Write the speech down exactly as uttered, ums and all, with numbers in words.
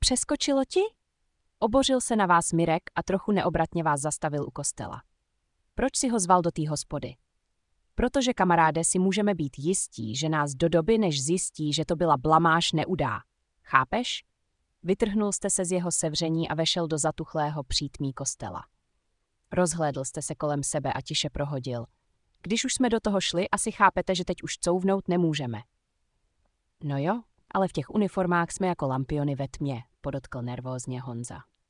Přeskočilo ti? Obořil se na vás Mirek a trochu neobratně vás zastavil u kostela. Proč si ho zval do té hospody? Protože, kamaráde, si můžeme být jistí, že nás do doby, než zjistí, že to byla blamáž, neudá. Chápeš? Vytrhnul jste se z jeho sevření a vešel do zatuchlého přítmí kostela. Rozhlédl jste se kolem sebe a tiše prohodil. Když už jsme do toho šli, asi chápete, že teď už couvnout nemůžeme. No jo, ale v těch uniformách jsme jako lampiony ve tmě, podotkl nervózně Honza.